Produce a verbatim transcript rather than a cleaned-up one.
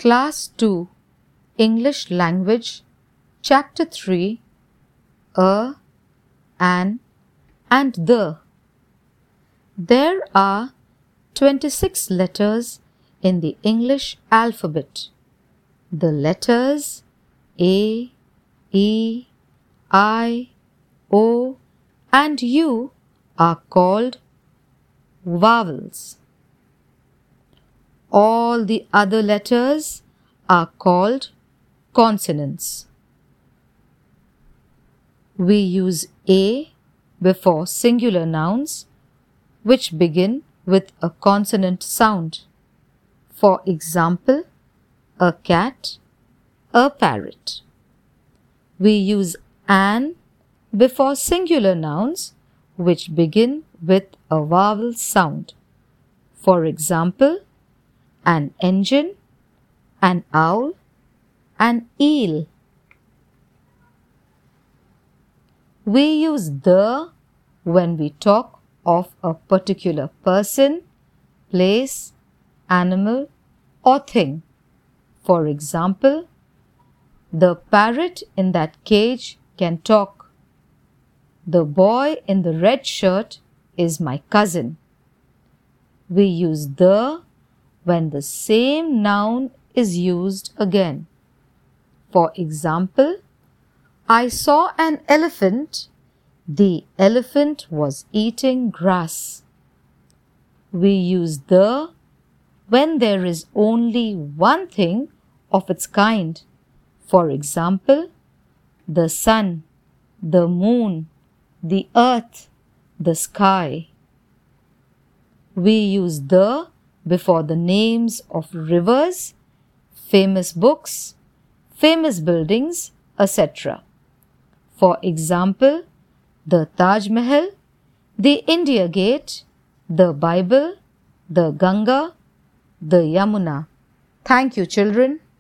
Class two English Language Chapter three A, An and The. There are twenty-six letters in the English alphabet. The letters A, E, I, O and U are called vowels. All the other letters are called consonants. We use A before singular nouns which begin with a consonant sound. For example, a cat, a parrot. We use an before singular nouns which begin with a vowel sound. For example, an engine, an owl, an eel. We use the when we talk of a particular person, place, animal, or thing. For example, the parrot in that cage can talk. The boy in the red shirt is my cousin. We use the when the same noun is used again. For example, I saw an elephant. The elephant was eating grass. We use the when there is only one thing of its kind. For example, the sun, the moon, the earth, the sky. We use the before the names of rivers, famous books, famous buildings, et cetera. For example, the Taj Mahal, the India Gate, the Bible, the Ganga, the Yamuna. Thank you, children.